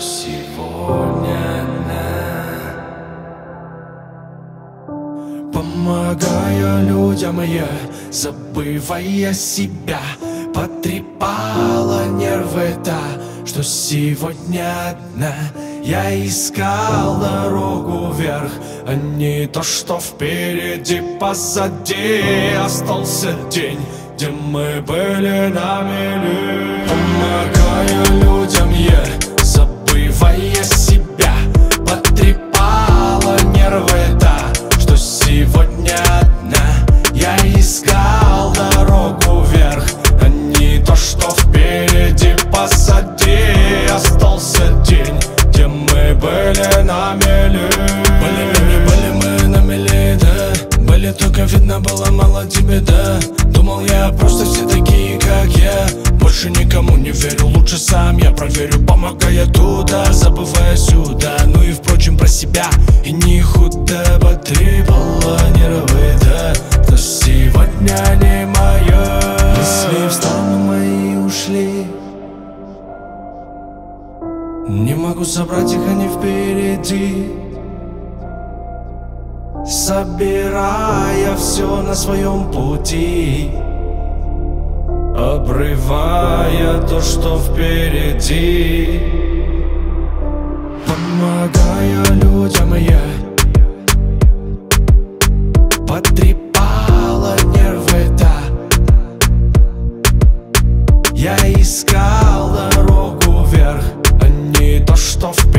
сегодня помогая людям, я, забывая себя, потрепала нервы та, что сегодня одна. Я искал дорогу вверх, а не то, что впереди. Позади остался день, где мы были на мели. Помогая людям, я, забывая себя, потрепала нервы та, что сегодня одна. Я искал дорогу вверх, а не то, что впереди. Позади остался день, где мы были на мели. Были мы на мели, да. Были, только видно было мало тебе, да. Думал я, просто все такие, как я. Больше никому не верю, лучше сам я проверю. Помогая туда, забывая сюда. Ну и впрочем про себя. И не худо потрепала нервы, да. То сегодня не мое. Мысли в сторону мои ушли. Не могу собрать их, они впереди. Собирая все на своем пути, обрывая то, что впереди. Помогая людям, я потрепала нервы та. Я искал дорогу вверх, а не то, что впереди.